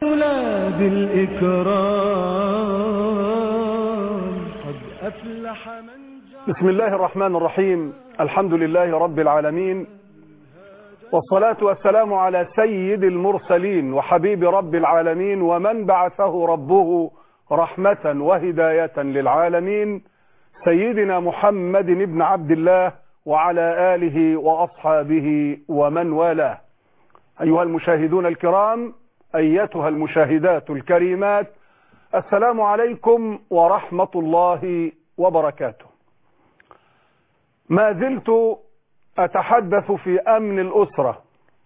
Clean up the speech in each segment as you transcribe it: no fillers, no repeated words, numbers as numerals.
أولى بالإكرام قد أفلح من جاء. بسم الله الرحمن الرحيم. الحمد لله رب العالمين، والصلاة والسلام على سيد المرسلين وحبيب رب العالمين، ومن بعثه ربه رحمة وهداية للعالمين، سيدنا محمد بن عبد الله وعلى آله وأصحابه ومن والاه. أيها المشاهدون الكرام، أيتها المشاهدات الكريمات، السلام عليكم ورحمة الله وبركاته. ما زلت أتحدث في أمن الأسرة،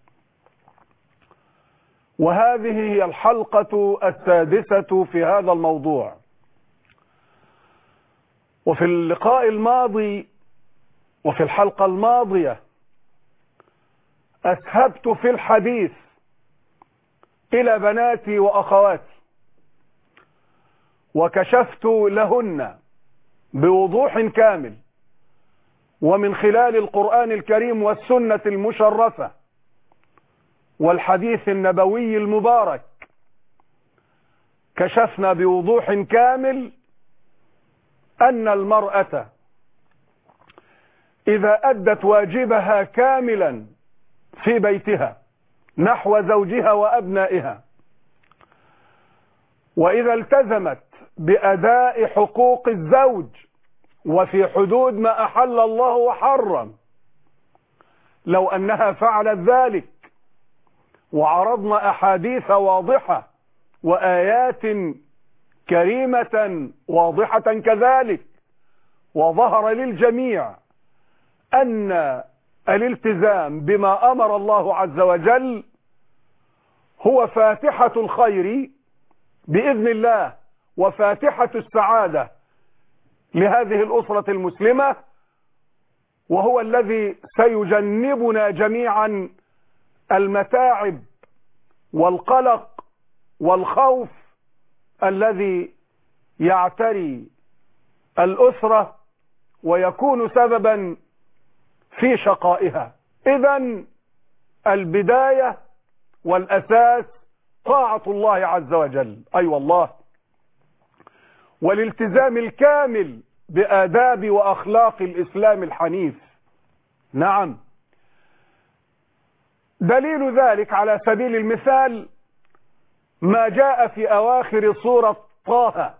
وهذه هي الحلقة السادسة في هذا الموضوع. وفي اللقاء الماضي وفي الحلقة الماضية أسهبت في الحديث إلى بناتي وأخواتي، وكشفت لهن بوضوح كامل ومن خلال القرآن الكريم والسنة المشرفة والحديث النبوي المبارك، كشفنا بوضوح كامل أن المرأة إذا أدت واجبها كاملا في بيتها نحو زوجها وأبنائها، وإذا التزمت بأداء حقوق الزوج وفي حدود ما أحل الله وحرم، لو أنها فعلت ذلك، وعرضنا أحاديث واضحة وآيات كريمة واضحة كذلك، وظهر للجميع أن الالتزام بما أمر الله عز وجل هو فاتحة الخير بإذن الله وفاتحة السعادة لهذه الأسرة المسلمة، وهو الذي سيجنبنا جميعا المتاعب والقلق والخوف الذي يعتري الأسرة ويكون سببا في شقائها. إذن البداية والأساس طاعة الله عز وجل، أي والله، والالتزام الكامل بآداب وأخلاق الإسلام الحنيف. نعم، دليل ذلك على سبيل المثال ما جاء في أواخر سورة طه: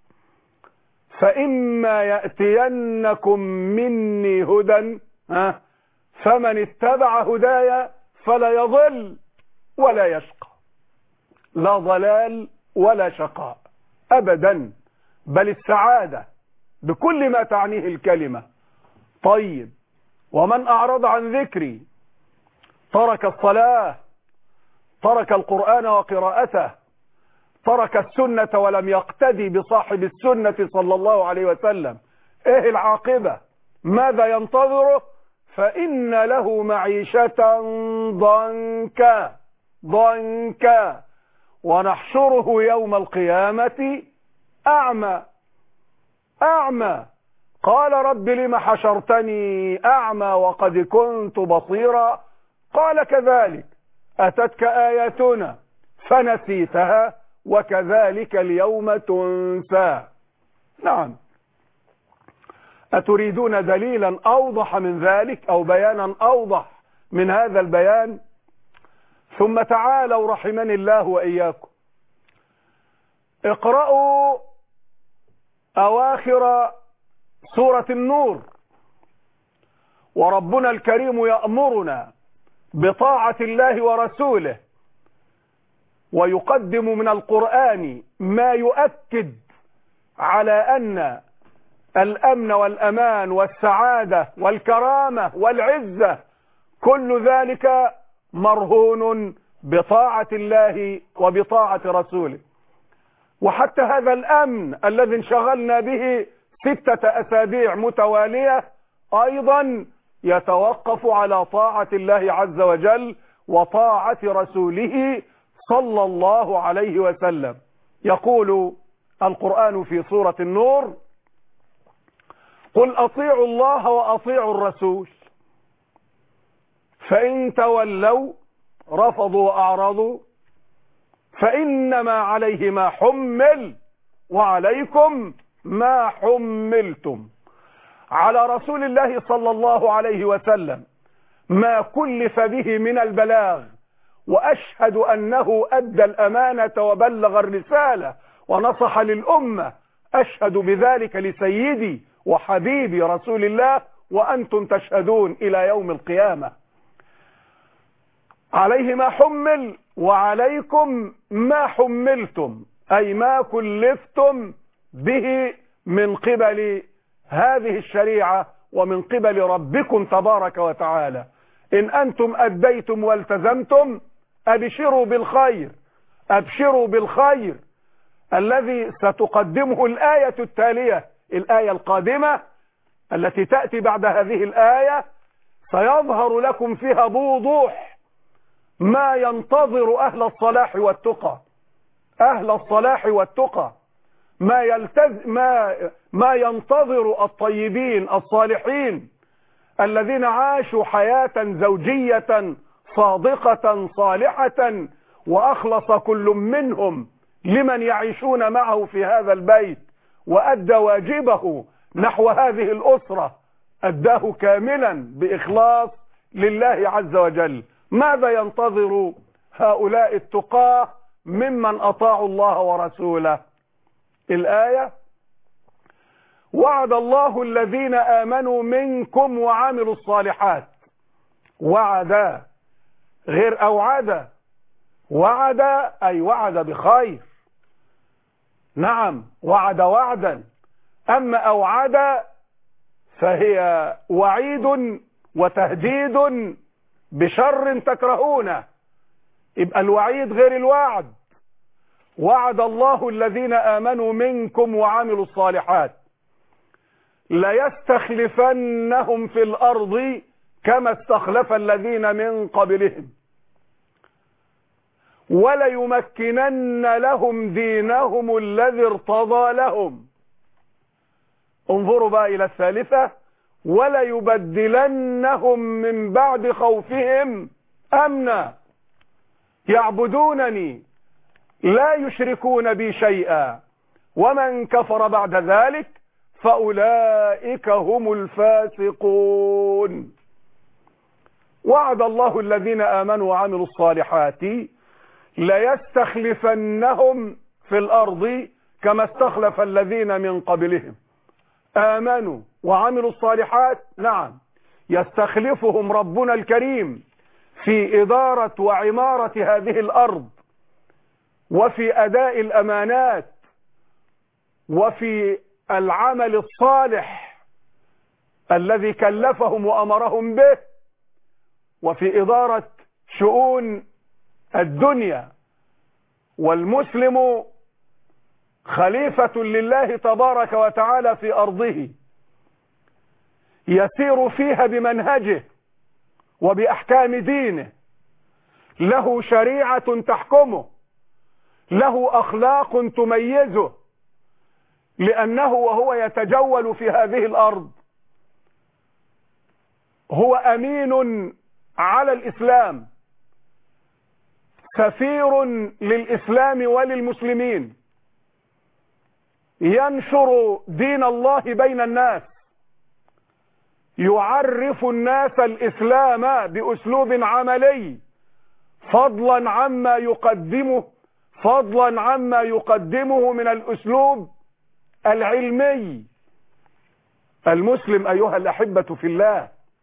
فإما يأتينكم مني هدى فمن اتبع هدايا فلا يضل ولا يشقى. لا ضلال ولا شقاء أبدا، بل السعادة بكل ما تعنيه الكلمة. طيب، ومن أعرض عن ذكري ترك الصلاة، ترك القرآن وقراءته، ترك السنة ولم يقتدي بصاحب السنة صلى الله عليه وسلم، ايه العاقبة؟ ماذا ينتظره؟ فإن له معيشة ضنكا ضنكا ونحشره يوم القيامة أعمى. أعمى. قال رب لم حشرتني أعمى وقد كنت بصيرا؟ قال كذلك أتتك آياتنا فنسيتها وكذلك اليوم تنسى. نعم، أتريدون دليلا أوضح من ذلك أو بيانا أوضح من هذا البيان؟ ثم تعالوا رحمني الله وإياكم، اقرأوا أواخر سورة النور، وربنا الكريم يأمرنا بطاعة الله ورسوله، ويقدم من القرآن ما يؤكد على أن الأمن والأمان والسعادة والكرامة والعزة كل ذلك مرهون بطاعة الله وبطاعة رسوله. وحتى هذا الأمن الذي انشغلنا به 6 أسابيع متوالية أيضا يتوقف على طاعة الله عز وجل وطاعة رسوله صلى الله عليه وسلم. يقول القرآن في سورة النور: قل أطيعوا الله وأطيعوا الرسول فإن تولوا رفضوا وأعرضوا فإنما عليه ما حمل وعليكم ما حملتم. على رسول الله صلى الله عليه وسلم ما كلف به من البلاغ، وأشهد أنه أدى الأمانة وبلغ الرسالة ونصح للأمة. أشهد بذلك لسيدي وحبيبي رسول الله، وأنتم تشهدون إلى يوم القيامة. عليه ما حمل وعليكم ما حملتم، أي ما كلفتم به من قبل هذه الشريعة ومن قبل ربكم تبارك وتعالى. إن أنتم أديتم والتزمتم أبشروا بالخير، أبشروا بالخير الذي ستقدمه الآية التالية، الآية القادمة التي تأتي بعد هذه الآية. سيظهر لكم فيها بوضوح ما ينتظر أهل الصلاح والتقى، أهل الصلاح والتقى، ما ينتظر الطيبين الصالحين الذين عاشوا حياة زوجية صادقة صالحة، وأخلص كل منهم لمن يعيشون معه في هذا البيت، وأدى واجبه نحو هذه الأسرة، أداه كاملا بإخلاص لله عز وجل. ماذا ينتظر هؤلاء التقاة ممن أطاعوا الله ورسوله؟ الآية: وعد الله الذين آمنوا منكم وعملوا الصالحات. وعد غير أوعد، وعد أي وعد بخير، نعم وعد وعدا. أما أوعد فهي وعيد وتهديد بشر تكرهونه، يبقى الوعيد غير الوعد. وعد الله الذين آمنوا منكم وعملوا الصالحات ليستخلفنهم في الأرض كما استخلف الذين من قبلهم وليمكنن لهم دينهم الذي ارتضى لهم. انظروا بقى إلى الثالثة: وليبدلنهم من بعد خوفهم أمنا يعبدونني لا يشركون بي شيئا ومن كفر بعد ذلك فأولئك هم الفاسقون. وعد الله الذين آمنوا وعملوا الصالحات ليستخلفنهم في الأرض كما استخلف الذين من قبلهم. آمنوا وعملوا الصالحات، نعم يستخلفهم ربنا الكريم في إدارة وعمارة هذه الأرض، وفي أداء الأمانات، وفي العمل الصالح الذي كلفهم وأمرهم به، وفي إدارة شؤون الدنيا. والمسلم خليفة لله تبارك وتعالى في أرضه، يسير فيها بمنهجه وبأحكام دينه، له شريعة تحكمه، له أخلاق تميزه، لأنه وهو يتجول في هذه الأرض هو أمين على الإسلام، سفير للإسلام وللمسلمين، ينشر دين الله بين الناس، يعرف الناس الإسلام بأسلوب عملي، فضلا عما يقدمه من الأسلوب العلمي. المسلم أيها الأحبة في الله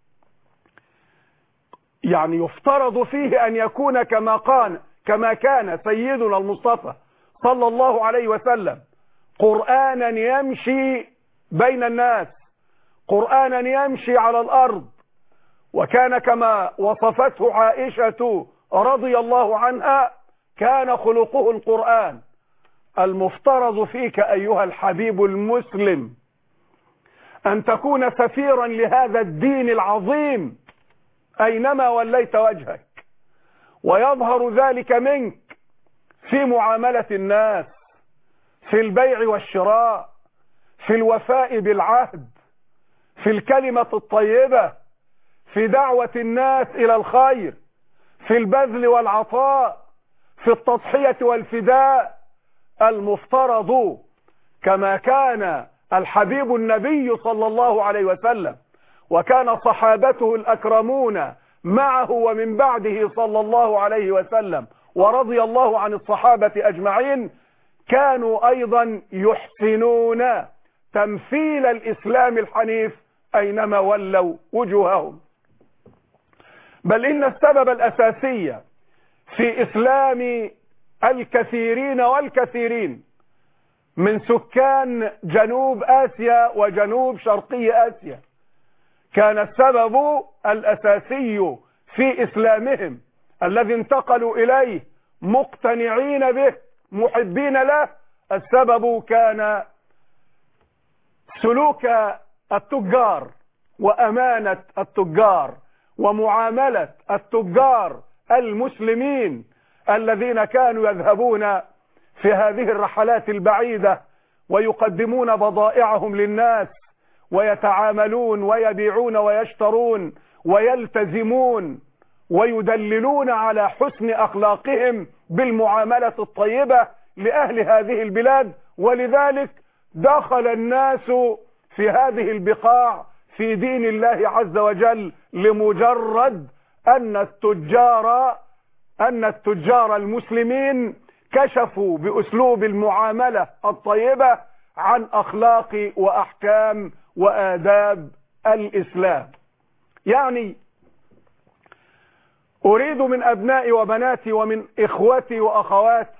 يعني يفترض فيه أن يكون كما كان سيدنا المصطفى صلى الله عليه وسلم، قرآنا يمشي بين الناس، قرآنا يمشي على الأرض. وكان كما وصفته عائشة رضي الله عنها كان خلقه القرآن. المفترض فيك أيها الحبيب المسلم أن تكون سفيرا لهذا الدين العظيم أينما وليت وجهك، ويظهر ذلك منك في معاملة الناس، في البيع والشراء، في الوفاء بالعهد، في الكلمة الطيبة، في دعوة الناس إلى الخير، في البذل والعطاء، في التضحية والفداء المفترض، كما كان الحبيب النبي صلى الله عليه وسلم وكان صحابته الأكرمون معه ومن بعده صلى الله عليه وسلم ورضي الله عن الصحابة أجمعين، كانوا أيضا يحسنون تمثيل الإسلام الحنيف أينما ولوا وجوههم. بل إن السبب الأساسي في إسلام الكثيرين والكثيرين من سكان جنوب آسيا وجنوب شرقي آسيا كان السبب الأساسي في إسلامهم الذي انتقلوا إليه مقتنعين به محبين له، السبب كان سلوك التجار وأمانة التجار ومعاملة التجار المسلمين الذين كانوا يذهبون في هذه الرحلات البعيدة ويقدمون بضائعهم للناس ويتعاملون ويبيعون ويشترون ويلتزمون ويدللون على حسن أخلاقهم بالمعاملة الطيبة لأهل هذه البلاد. ولذلك دخل الناس في هذه البقاع في دين الله عز وجل لمجرد أن التجار المسلمين كشفوا بأسلوب المعاملة الطيبة عن أخلاق وأحكام وآداب الإسلام. يعني أريد من أبنائي وبناتي ومن إخوتي وأخواتي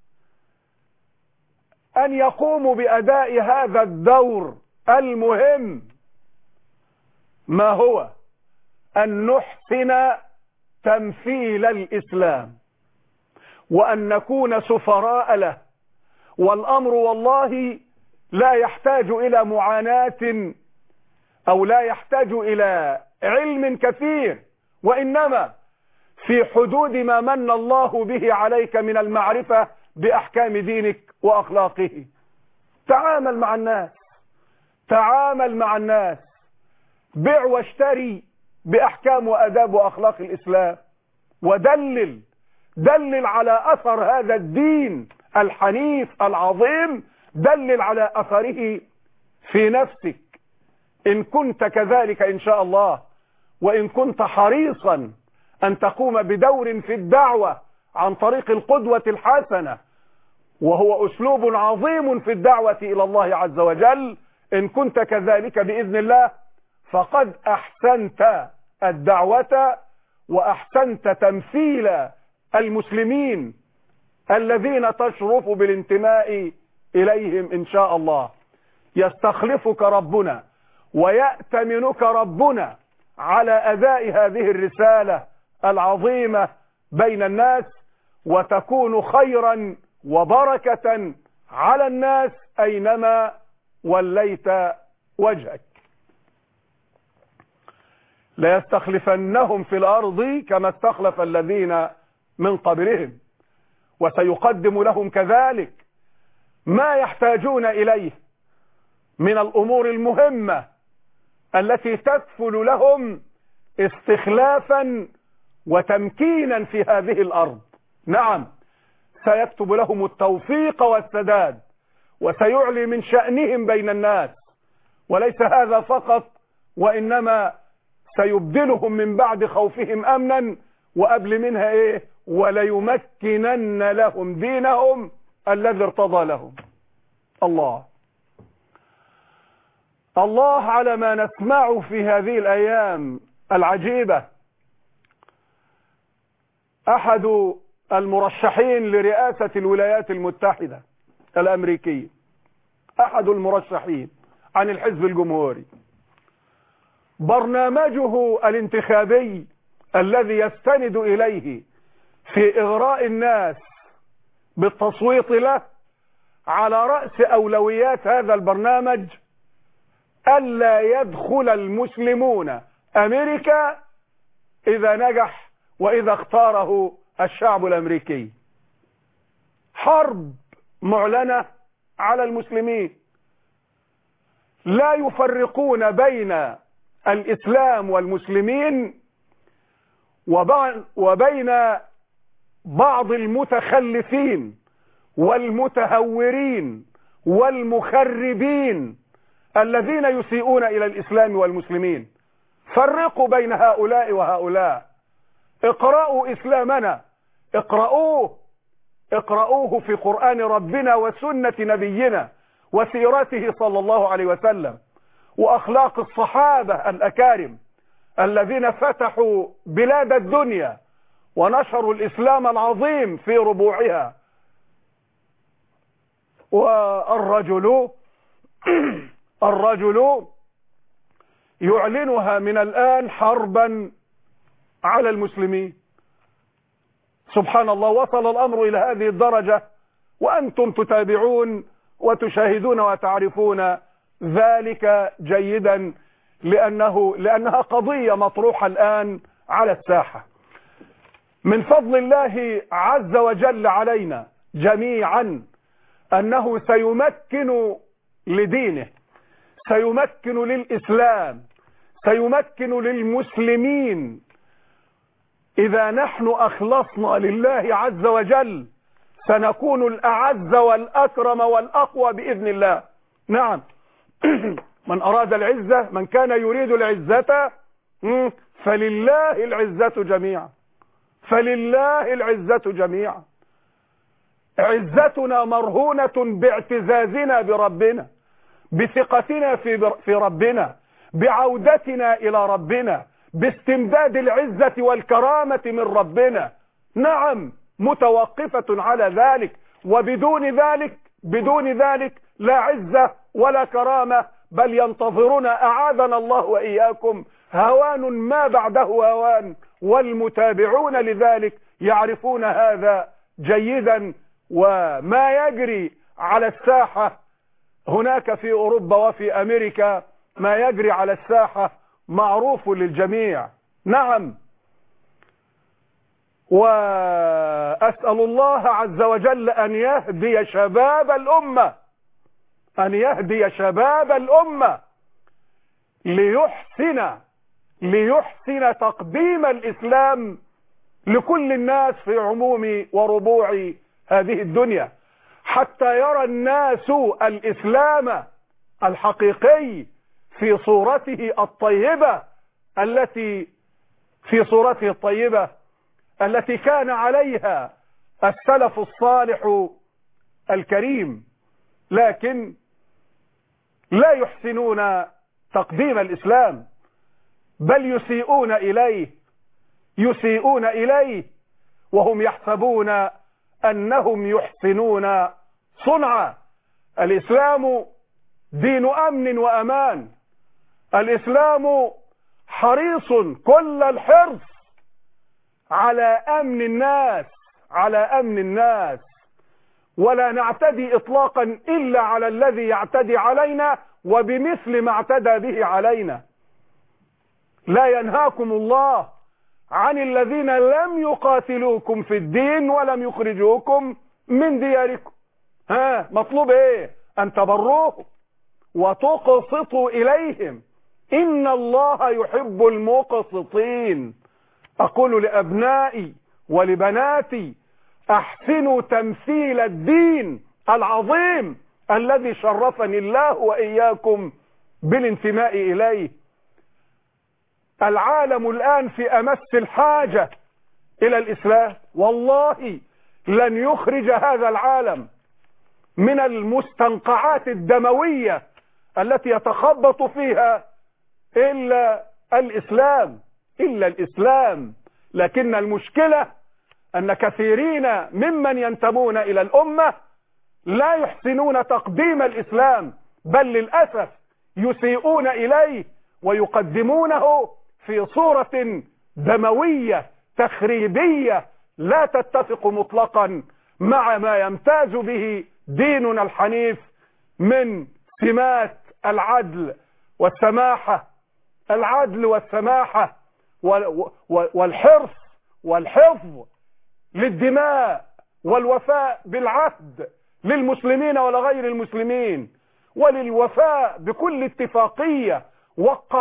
أن يقوموا بأداء هذا الدور المهم، ما هو أن نحسن تمثيل الإسلام وأن نكون سفراء له. والأمر والله لا يحتاج إلى معاناة أو لا يحتاج إلى علم كثير، وإنما في حدود ما من الله به عليك من المعرفة بأحكام دينك وأخلاقه. تعامل مع الناس، تعامل مع الناس، بيع واشتري بأحكام وأداب وأخلاق الإسلام، ودلل على أثر هذا الدين الحنيف العظيم، دلل على أثره في نفسك إن كنت كذلك إن شاء الله، وإن كنت حريصا أن تقوم بدور في الدعوة عن طريق القدوة الحسنة، وهو أسلوب عظيم في الدعوة إلى الله عز وجل. إن كنت كذلك بإذن الله فقد أحسنت الدعوة وأحسنت تمثيل المسلمين الذين تشرف بالانتماء إليهم إن شاء الله. يستخلفك ربنا ويأتمنك ربنا على أداء هذه الرسالة العظيمة بين الناس، وتكون خيرا وبركة على الناس أينما وليت وجهك. ليستخلفنهم في الأرض كما استخلف الذين من قبلهم، وسيقدم لهم كذلك ما يحتاجون إليه من الأمور المهمة التي تكفل لهم استخلافا وتمكينا في هذه الأرض. نعم، سيكتب لهم التوفيق والسداد، وسيعلي من شأنهم بين الناس، وليس هذا فقط، وإنما سيبدلهم من بعد خوفهم أمنا، وقبل منها إيه؟ وليمكنن لهم دينهم الذي ارتضى لهم. الله على ما نسمع في هذه الأيام العجيبة. أحد المرشحين لرئاسة الولايات المتحدة الأمريكية، أحد المرشحين عن الحزب الجمهوري، برنامجه الانتخابي الذي يستند إليه في إغراء الناس بالتصويت له، على رأس أولويات هذا البرنامج ألا يدخل المسلمون أمريكا إذا نجح وإذا اختاره الشعب الأمريكي. حرب معلنة على المسلمين، لا يفرقون بين الإسلام والمسلمين وبين بعض المتخلفين والمتهورين والمخربين الذين يسيئون إلى الإسلام والمسلمين. فرقوا بين هؤلاء وهؤلاء. اقرأوا إسلامنا، اقرأوه في قرآن ربنا وسنة نبينا وسيرته صلى الله عليه وسلم، وأخلاق الصحابة الأكارم الذين فتحوا بلاد الدنيا ونشروا الإسلام العظيم في ربوعها. الرجل يعلنها من الآن حربا على المسلمين. سبحان الله، وصل الأمر إلى هذه الدرجة وأنتم تتابعون وتشاهدون وتعرفون ذلك جيدا، لأنها قضية مطروحة الآن على الساحة. من فضل الله عز وجل علينا جميعا أنه سيمكن لدينه، سيمكن للإسلام، سيمكن للمسلمين إذا نحن أخلصنا لله عز وجل. سنكون الأعز والأكرم والأقوى بإذن الله. نعم. من أراد العزة، من كان يريد العزة فلله العزة جميعا، فلله العزة جميعا. عزتنا مرهونة باعتزازنا بربنا، بثقتنا في ربنا، بعودتنا إلى ربنا، باستمداد العزة والكرامة من ربنا. نعم، متوقفة على ذلك، بدون ذلك لا عزة ولا كرامة، بل ينتظرنا أعاذنا الله وإياكم هوان ما بعده هوان، والمتابعون لذلك يعرفون هذا جيدا. وما يجري على الساحة هناك في أوروبا وفي أمريكا، ما يجري على الساحة معروف للجميع. نعم. وأسأل الله عز وجل أن يهدي شباب الأمة ليحسن تقديم الإسلام لكل الناس في عموم وربوع هذه الدنيا، حتى يرى الناس الإسلام الحقيقي في صورته الطيبة التي كان عليها السلف الصالح الكريم، لكن لا يحسنون تقديم الإسلام، بل يسيئون إليه وهم يحسبون أنهم يحسنون صنعا. الإسلام دين أمن وأمان. الإسلام حريص كل الحرص على أمن الناس، ولا نعتدي إطلاقا إلا على الذي يعتدي علينا وبمثل ما اعتدى به علينا. لا ينهاكم الله عن الذين لم يقاتلوكم في الدين ولم يخرجوكم من دياركم. مطلوب ايه؟ أن تبروهم وتقسطوا إليهم، إن الله يحب المقسطين. أقول لأبنائي ولبناتي: أحسنوا تمثيل الدين العظيم الذي شرفني الله وإياكم بالانتماء إليه. العالم الآن في أمس الحاجة إلى الإسلام. والله لن يخرج هذا العالم من المستنقعات الدموية التي يتخبط فيها إلا الإسلام. لكن المشكلة أن كثيرين ممن ينتمون إلى الأمة لا يحسنون تقديم الإسلام، بل للأسف يسيئون إليه ويقدمونه في صورة دموية تخريبية لا تتفق مطلقا مع ما يمتاز به ديننا الحنيف من سمات العدل والسماحة والحفظ للدماء والوفاء بالعهد للمسلمين ولغير المسلمين، وللوفاء بكل اتفاقية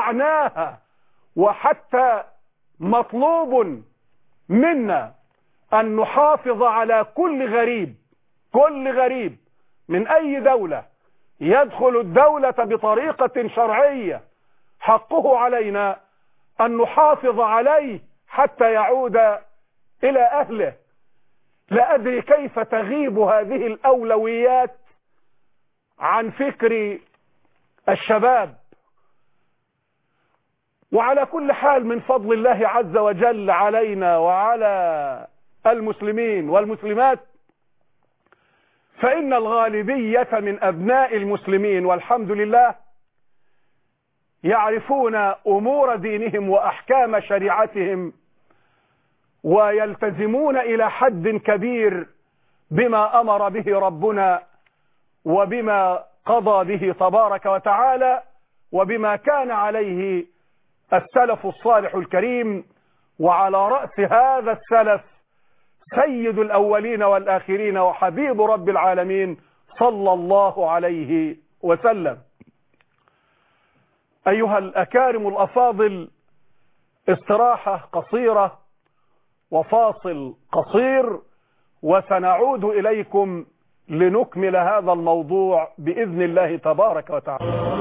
وقعناها. وحتى مطلوب منا أن نحافظ على كل غريب من أي دولة يدخل الدولة بطريقة شرعية، حقه علينا أن نحافظ عليه حتى يعود إلى أهله. لا أدري كيف تغيب هذه الأولويات عن فكر الشباب. وعلى كل حال، من فضل الله عز وجل علينا وعلى المسلمين والمسلمات، فإن الغالبية من أبناء المسلمين والحمد لله يعرفون أمور دينهم وأحكام شريعتهم، ويلتزمون إلى حد كبير بما أمر به ربنا وبما قضى به تبارك وتعالى وبما كان عليه السلف الصالح الكريم. وعلى رأس هذا السلف سيد الأولين والآخرين وحبيب رب العالمين صلى الله عليه وسلم. أيها الأكارم الأفاضل، استراحة قصيرة وفاصل قصير، وسنعود إليكم لنكمل هذا الموضوع بإذن الله تبارك وتعالى.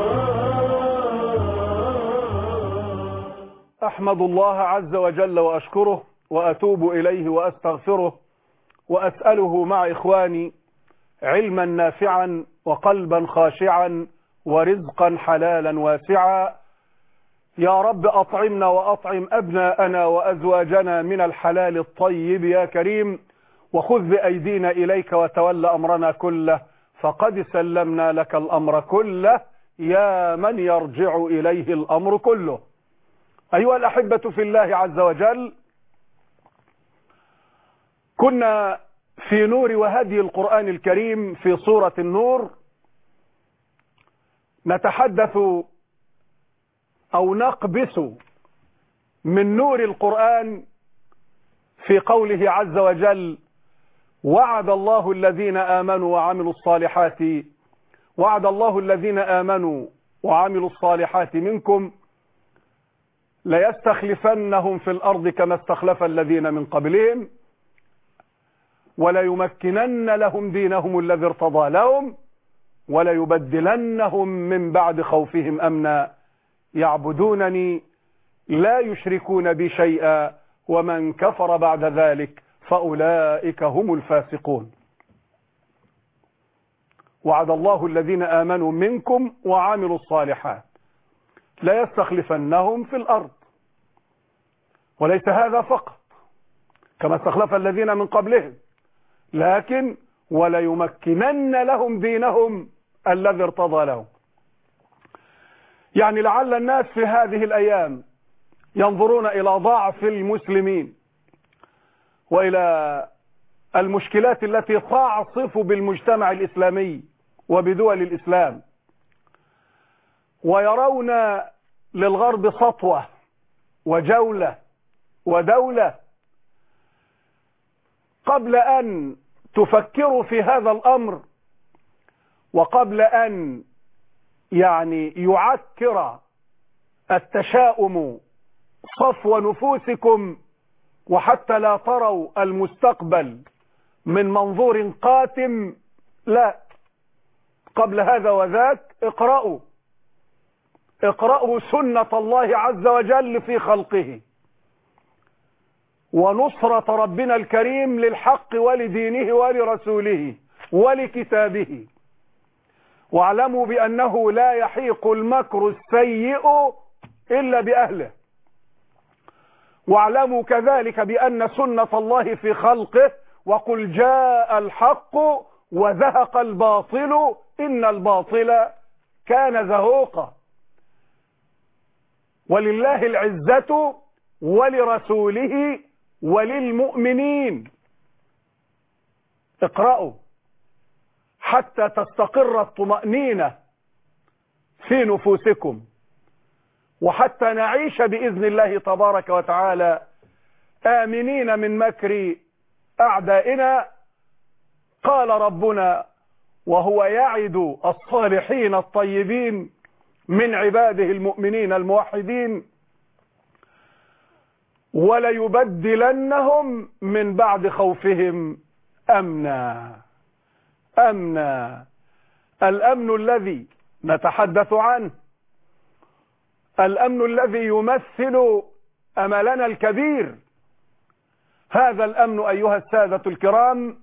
أحمد الله عز وجل وأشكره وأتوب إليه وأستغفره وأسأله مع إخواني علما نافعا وقلبا خاشعا ورزقا حلالا واسعا. يا رب أطعمنا وأطعم أبناءنا وأزواجنا من الحلال الطيب يا كريم، وخذ بأيدينا إليك وتول أمرنا كله، فقد سلمنا لك الأمر كله يا من يرجع إليه الأمر كله. أيها الأحبة في الله عز وجل، كنا في نور وهدي القرآن الكريم في سورة النور نتحدث أو نقبس من نور القرآن في قوله عز وجل: وعد الله الذين آمنوا وعملوا الصالحات منكم ليستخلفنهم في الأرض كما استخلف الذين من قبلهم وليمكنن لهم دينهم الذي ارتضى لهم وليبدلنهم من بعد خوفهم أمنا يعبدونني لا يشركون بي شيئا ومن كفر بعد ذلك فأولئك هم الفاسقون. وعد الله الذين آمنوا منكم وعملوا الصالحات لا يستخلفنهم في الأرض، وليس هذا فقط كما استخلف الذين من قبلهم، لكن وليمكنن لهم دينهم الذي ارتضى لهم. يعني لعل الناس في هذه الأيام ينظرون إلى ضعف المسلمين وإلى المشكلات التي تعصف بالمجتمع الإسلامي وبدول الإسلام، ويرون للغرب سطوة وجولة ودولة. قبل أن تفكروا في هذا الأمر وقبل أن يعكر التشاؤم صفو نفوسكم وحتى لا تروا المستقبل من منظور قاتم، لا، قبل هذا وذاك اقرأوا سنة الله عز وجل في خلقه ونصرة ربنا الكريم للحق ولدينه ولرسوله ولكتابه، واعلموا بأنه لا يحيق المكر السيء إلا بأهله، واعلموا كذلك بأن سنة الله في خلقه: وقل جاء الحق وزهق الباطل إن الباطل كان زهوقا. ولله العزة ولرسوله وللمؤمنين. اقرأوا حتى تستقر الطمأنينة في نفوسكم، وحتى نعيش بإذن الله تبارك وتعالى آمنين من مكر أعدائنا. قال ربنا وهو يعد الصالحين الطيبين من عباده المؤمنين الموحدين: وليبدلنهم من بعد خوفهم أمنا. أمنا، الأمن الذي نتحدث عنه، الأمن الذي يمثل أملنا الكبير. هذا الأمن أيها السادة الكرام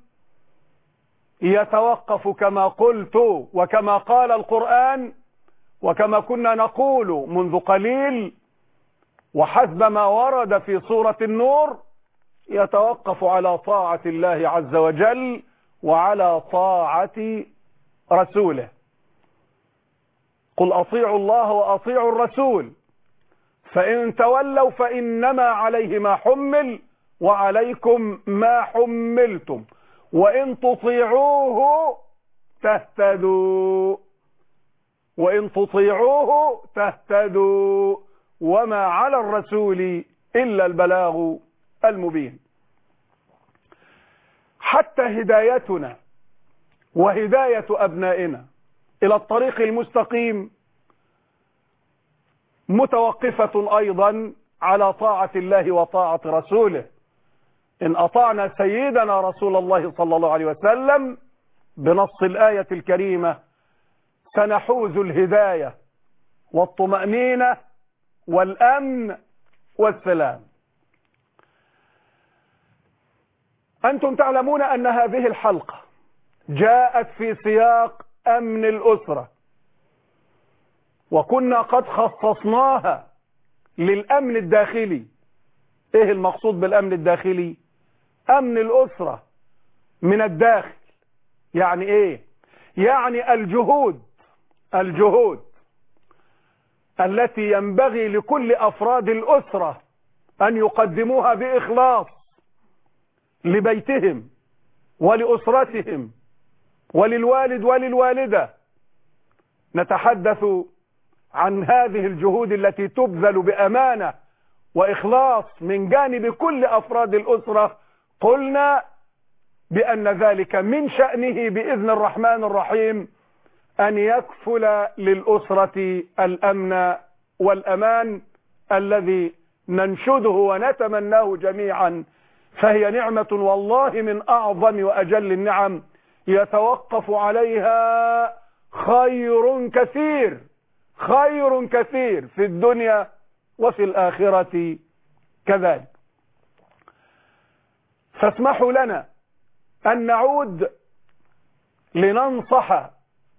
يتوقف كما قلت وكما قال القرآن وكما كنا نقول منذ قليل وحسب ما ورد في سورة النور، يتوقف على طاعة الله عز وجل وعلى طاعة رسوله. قل أطيعوا الله وأطيعوا الرسول فإن تولوا فإنما عليه ما حمل وعليكم ما حملتم وإن تطيعوه تهتدوا، وإن تطيعوه تهتدوا وما على الرسول إلا البلاغ المبين. حتى هدايتنا وهداية أبنائنا إلى الطريق المستقيم متوقفة أيضا على طاعة الله وطاعة رسوله. إن أطعنا سيدنا رسول الله صلى الله عليه وسلم بنص الآية الكريمة سنحوز الهداية والطمأنينة والأمن والسلام. أنتم تعلمون أن هذه الحلقة جاءت في سياق أمن الأسرة، وكنا قد خصصناها للأمن الداخلي. إيه المقصود بالأمن الداخلي؟ أمن الأسرة من الداخل. يعني إيه؟ يعني الجهود التي ينبغي لكل أفراد الأسرة أن يقدموها بإخلاص لبيتهم ولأسرتهم وللوالد وللوالدة. نتحدث عن هذه الجهود التي تبذل بأمانة وإخلاص من جانب كل أفراد الأسرة. قلنا بأن ذلك من شأنه بإذن الرحمن الرحيم أن يكفل للأسرة الأمن والأمان الذي ننشده ونتمناه جميعا، فهي نعمة والله من أعظم وأجل النعم يتوقف عليها خير كثير في الدنيا وفي الآخرة كذلك. فاسمحوا لنا أن نعود لننصح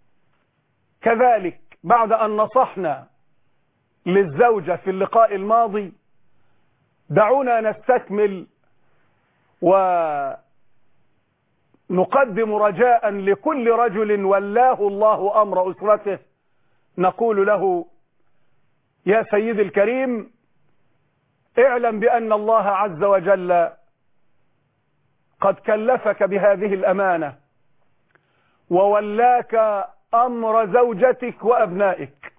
كذلك بعد أن نصحنا للزوجة في اللقاء الماضي. دعونا نستكمل ونقدم رجاء لكل رجل ولاه الله أمر أسرته. نقول له: يا سيدي الكريم، اعلم بأن الله عز وجل قد كلفك بهذه الأمانة وولاك أمر زوجتك وأبنائك،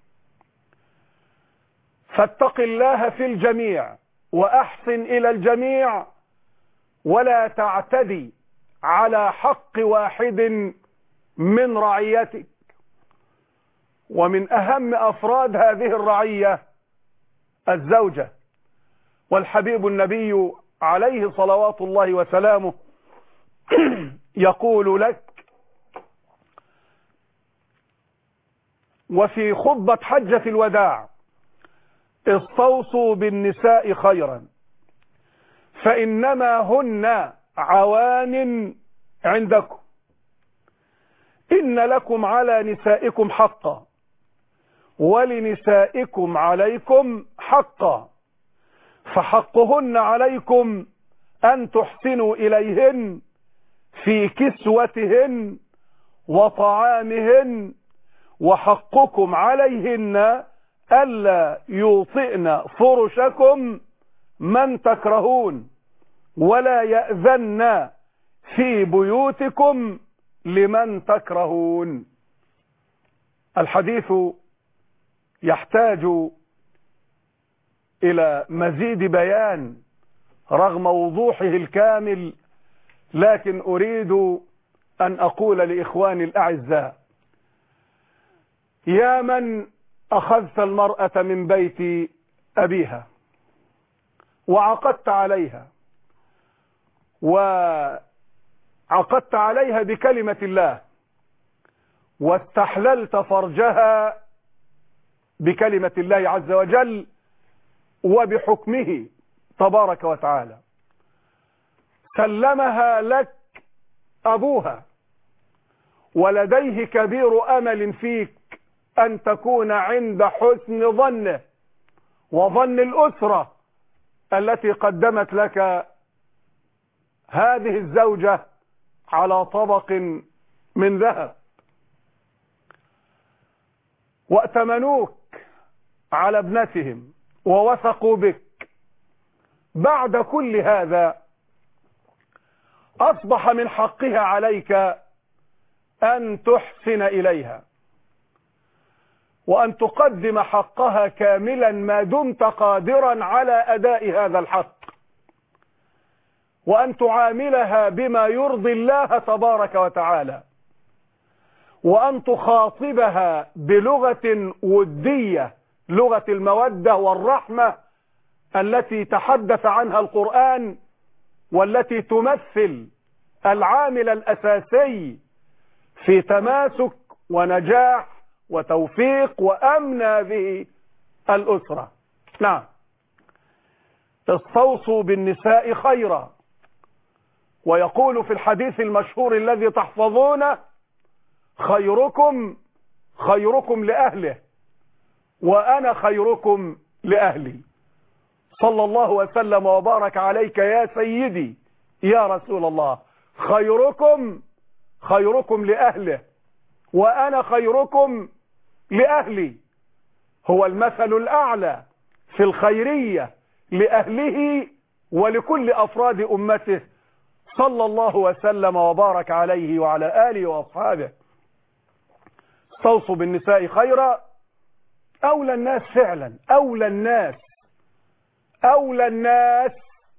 فاتق الله في الجميع وأحسن إلى الجميع ولا تعتدي على حق واحد من رعيتك. ومن أهم أفراد هذه الرعية الزوجة، والحبيب النبي عليه صلوات الله وسلامه يقول لك وفي خطبة حجة الوداع: استوصوا بالنساء خيرا فإنما هن عوان عندكم، إن لكم على نسائكم حقا ولنسائكم عليكم حقا، فحقهن عليكم أن تحسنوا إليهن في كسوتهن وطعامهن، وحقكم عليهن ألا يوطئن فرشكم من تكرهون ولا يأذن في بيوتكم لمن تكرهون. الحديث يحتاج إلى مزيد بيان رغم وضوحه الكامل، لكن أريد أن أقول لإخواني الأعزاء: يا من أخذت المرأة من بيت أبيها وعقدت عليها بكلمة الله، واستحللت فرجها بكلمة الله عز وجل وبحكمه تبارك وتعالى، سلمها لك أبوها، ولديه كبير أمل فيك أن تكون عند حسن ظنه وظن الأسرة التي قدمت لك هذه الزوجة على طبق من ذهب، وأتمنوك على ابنتهم ووثقوا بك. بعد كل هذا أصبح من حقها عليك أن تحسن إليها، وأن تقدم حقها كاملا ما دمت قادرا على أداء هذا الحق، وأن تعاملها بما يرضي الله تبارك وتعالى، وأن تخاطبها بلغة ودية، لغة المودة والرحمة التي تحدث عنها القرآن، والتي تمثل العامل الأساسي في تماسك ونجاح وتوفيق وأمن هذه الأسرة. نعم، استوصوا بالنساء خيرا، ويقول في الحديث المشهور الذي تحفظونه: خيركم لأهله وأنا خيركم لأهلي. صلى الله وسلم وبارك عليك يا سيدي يا رسول الله. خيركم لأهله وأنا خيركم لأهلي. هو المثل الأعلى في الخيرية لأهله ولكل أفراد أمته، صلى الله وسلم وبارك عليه وعلى آله وأصحابه. استوصوا بالنساء خيرا. أولى الناس فعلا، أولى الناس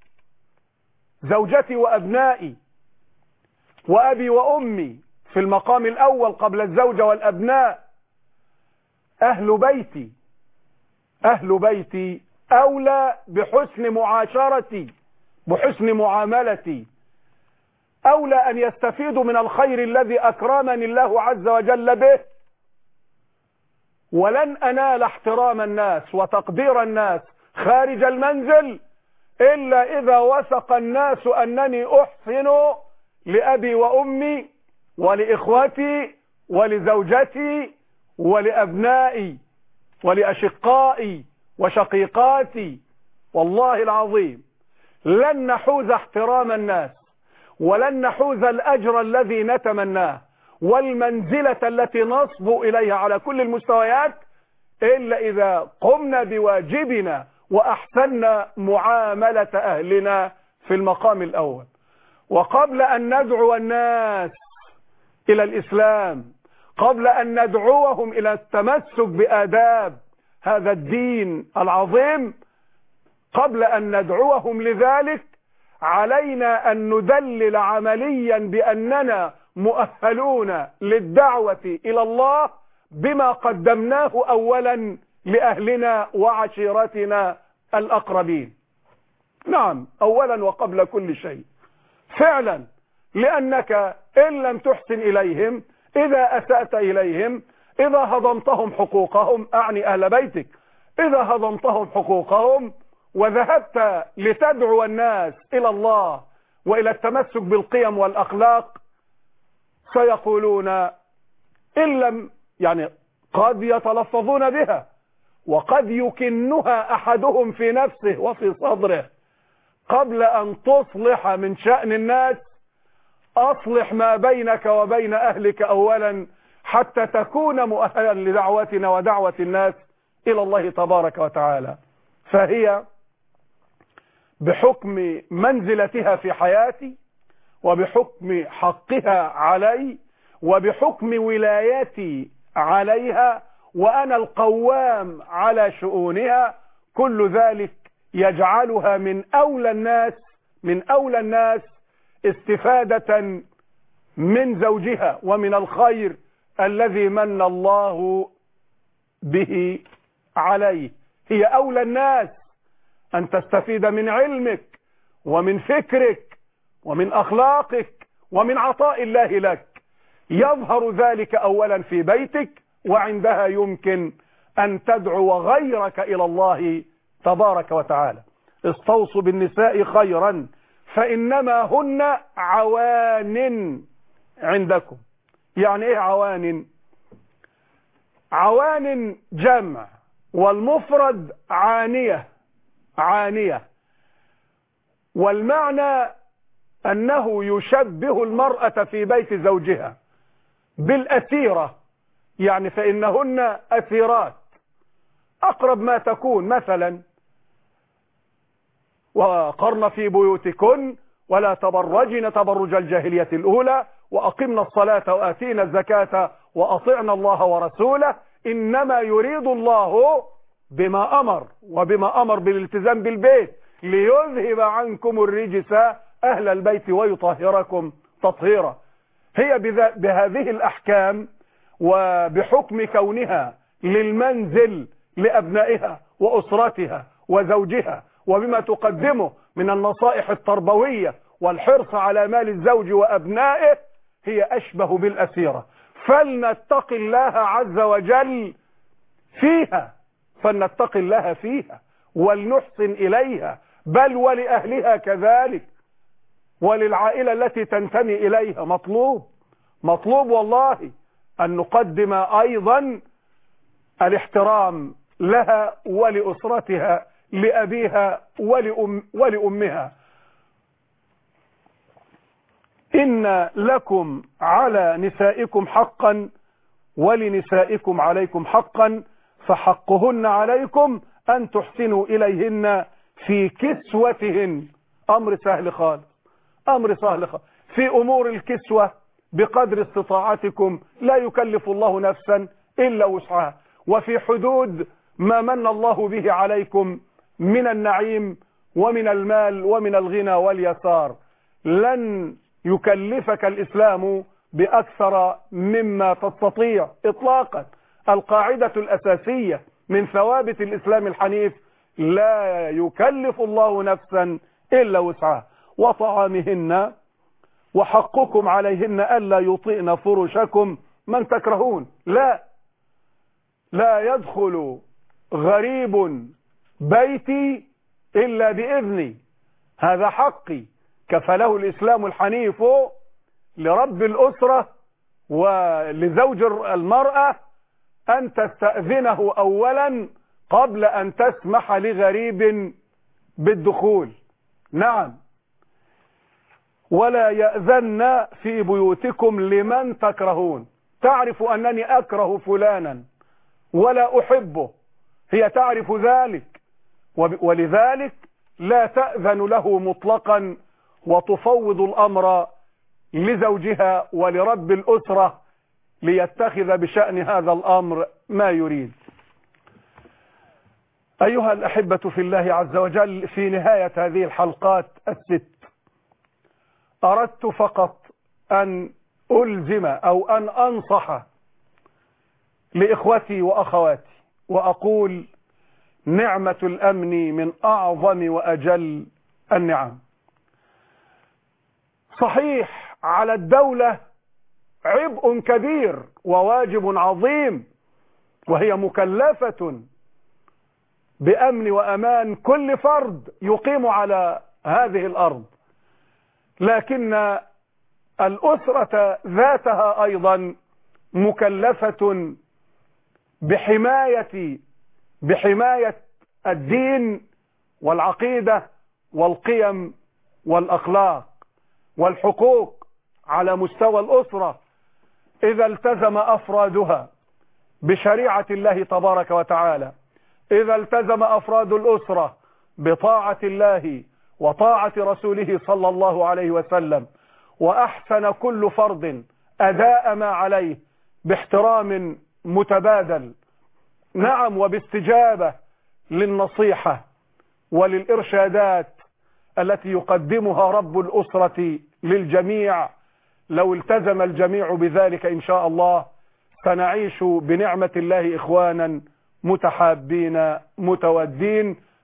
زوجتي وأبنائي وأبي وأمي في المقام الأول قبل الزوجة والأبناء. أهل بيتي أولى بحسن معاشرتي، بحسن معاملتي، أولى أن يستفيدوا من الخير الذي أكرمني الله عز وجل به. ولن أنال احترام الناس وتقدير الناس خارج المنزل إلا إذا وثق الناس أنني أحسن لأبي وأمي ولإخوتي ولزوجتي ولأبنائي ولأشقائي وشقيقاتي. والله العظيم لن نحوز احترام الناس، ولن نحوز الأجر الذي نتمناه والمنزلة التي نصبو إليها على كل المستويات إلا إذا قمنا بواجبنا وأحسننا معاملة أهلنا في المقام الأول. وقبل أن ندعو الناس إلى الإسلام، قبل أن ندعوهم إلى التمسك بآداب هذا الدين العظيم، قبل أن ندعوهم لذلك علينا أن ندلل عمليا بأننا مؤهلون للدعوة إلى الله بما قدمناه أولا لأهلنا وعشيرتنا الأقربين. نعم، أولا وقبل كل شيء فعلا، لأنك إن لم تحسن إليهم، إذا أسأت إليهم، إذا هضمتهم حقوقهم، أعني أهل بيتك، إذا هضمتهم حقوقهم وذهبت لتدعو الناس إلى الله وإلى التمسك بالقيم والأخلاق، سيقولون إن لم قد يتلفظون بها، وقد يكنها أحدهم في نفسه وفي صدره. قبل أن تصلح من شأن الناس أصلح ما بينك وبين أهلك أولا، حتى تكون مؤهلا لدعوتنا ودعوة الناس إلى الله تبارك وتعالى. فهي بحكم منزلتها في حياتي، وبحكم حقها علي، وبحكم ولايتي عليها، وأنا القوام على شؤونها، كل ذلك يجعلها من أولى الناس استفادة من زوجها ومن الخير الذي من الله به عليه. هي أولى الناس أن تستفيد من علمك ومن فكرك ومن أخلاقك ومن عطاء الله لك. يظهر ذلك أولا في بيتك، وعندها يمكن أن تدعو غيرك إلى الله تبارك وتعالى. استوصوا بالنساء خيرا فإنما هن عوان عندكم. يعني ايه عوان؟ عوان جمع، والمفرد عانية. عانية، والمعنى أنه يشبه المرأة في بيت زوجها بالأسيرة. يعني فإنهن أسيرات أقرب ما تكون. مثلا وقرن في بيوتكن ولا تبرجن تبرج الجاهلية الأولى وأقمنا الصلاة وآتينا الزكاة وأطعنا الله ورسوله إنما يريد الله بما أمر، وبما أمر بالالتزام بالبيت ليذهب عنكم الرجس أهل البيت ويطهركم تطهيرا. هي بهذه الأحكام وبحكم كونها للمنزل لأبنائها وأسرتها وزوجها، وبما تقدمه من النصائح التربوية والحرص على مال الزوج وأبنائه، هي أشبه بالأسيرة. فلنتق الله عز وجل فيها، فلنتق الله فيها ولنحسن إليها، بل ولأهلها كذلك، وللعائلة التي تنتمي إليها. مطلوب والله أن نقدم أيضا الاحترام لها ولأسرتها، لأبيها ولأمها. إن لكم على نسائكم حقا ولنسائكم عليكم حقا، فحقهن عليكم أن تحسنوا إليهن في كسوتهن. أمر سهل خالص، أمر سهل خالص. في أمور الكسوة بقدر استطاعتكم، لا يكلف الله نفسا إلا وسعها، وفي حدود ما من الله به عليكم من النعيم ومن المال ومن الغنى واليسار. لن يكلفك الإسلام بأكثر مما تستطيع إطلاقا. القاعدة الأساسية من ثوابت الإسلام الحنيف: لا يكلف الله نفسا إلا وسعها. وطعامهن وحقكم عليهن ألا يطئن فرشكم من تكرهون. لا يدخل غريب بيتي إلا بإذني، هذا حقي كفله الإسلام الحنيف لرب الأسرة ولزوج المرأة أن تستأذنه أولا قبل أن تسمح لغريب بالدخول. نعم. ولا يأذن في بيوتكم لمن تكرهون. تعرف أنني أكره فلانا ولا أحبه، هي تعرف ذلك، ولذلك لا تأذن له مطلقا، وتفوض الأمر لزوجها ولرب الأسرة ليتخذ بشأن هذا الأمر ما يريد. أيها الأحبة في الله عز وجل، في نهاية هذه الحلقات الست أردت فقط أن ألزم أو أن أنصح لإخوتي وأخواتي وأقول: نعمة الأمن من أعظم وأجل النعم. صحيح على الدولة عبء كبير وواجب عظيم، وهي مكلفة بأمن وأمان كل فرد يقيم على هذه الأرض، لكن الأسرة ذاتها أيضا مكلفة بحماية الدين والعقيدة والقيم والأخلاق والحقوق على مستوى الأسرة. إذا التزم أفرادها بشريعة الله تبارك وتعالى، إذا التزم أفراد الأسرة بطاعة الله وطاعة رسوله صلى الله عليه وسلم، وأحسن كل فرد أداء ما عليه باحترام متبادل، نعم، وباستجابة للنصيحة وللإرشادات التي يقدمها رب الأسرة للجميع، لو التزم الجميع بذلك إن شاء الله سنعيش بنعمة الله إخوانا متحابين متودين.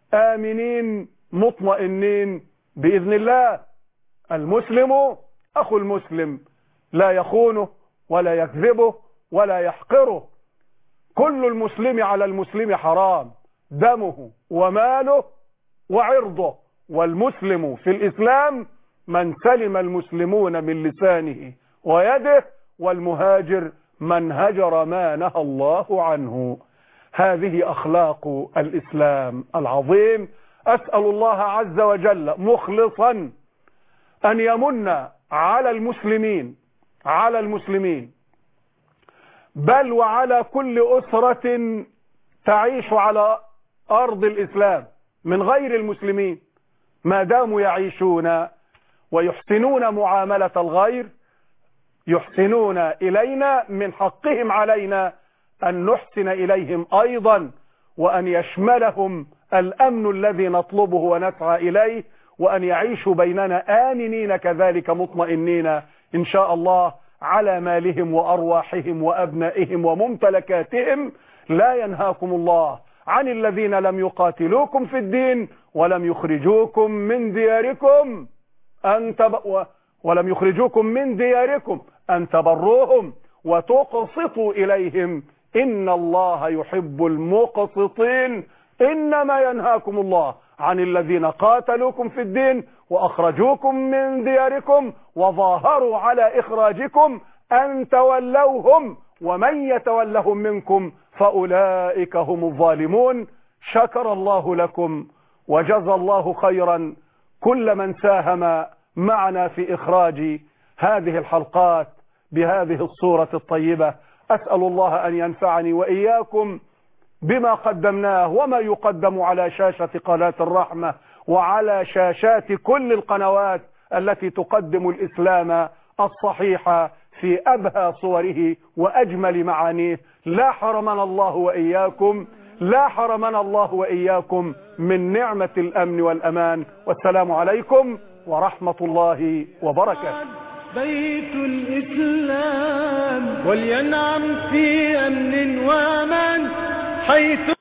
آمنين مطمئنين بإذن الله. المسلم أخو المسلم، لا يخونه ولا يكذبه ولا يحقره. كل المسلم على المسلم حرام، دمه وماله وعرضه. والمسلم في الإسلام من سلم المسلمون من لسانه ويده، والمهاجر من هجر ما نهى الله عنه. هذه أخلاق الإسلام العظيم. أسأل الله عز وجل مخلصا أن يمن على المسلمين بل وعلى كل أسرة تعيش على أرض الإسلام من غير المسلمين، ما داموا يعيشون ويحسنون معاملة الغير، يحسنون إلينا، من حقهم علينا أن نحسن إليهم أيضا، وأن يشملهم الأمن الذي نطلبه ونسعى إليه، وأن يعيشوا بيننا آمنين كذلك مطمئنين إن شاء الله على مالهم وأرواحهم وأبنائهم وممتلكاتهم. لا ينهاكم الله عن الذين لم يقاتلوكم في الدين ولم يخرجوكم من دياركم أن تبروهم وتقسطوا إليهم إن الله يحب المقسطين. إنما ينهاكم الله عن الذين قاتلوكم في الدين وأخرجوكم من دياركم وظاهروا على إخراجكم أن تولوهم، ومن يتولهم منكم فأولئك هم الظالمون. شكر الله لكم وجزى الله خيرا كل من ساهم معنا في إخراج هذه الحلقات بهذه الصورة الطيبة. أسأل الله أن ينفعني وإياكم بما قدمناه وما يقدم على شاشة قناة الرحمة وعلى شاشات كل القنوات التي تقدم الإسلام الصحيح في أبهى صوره وأجمل معانيه. لا حرمنا الله وإياكم من نعمة الأمن والأمان. والسلام عليكم ورحمة الله وبركاته. بيت الإسلام ولينعم في أمن وأمان حيث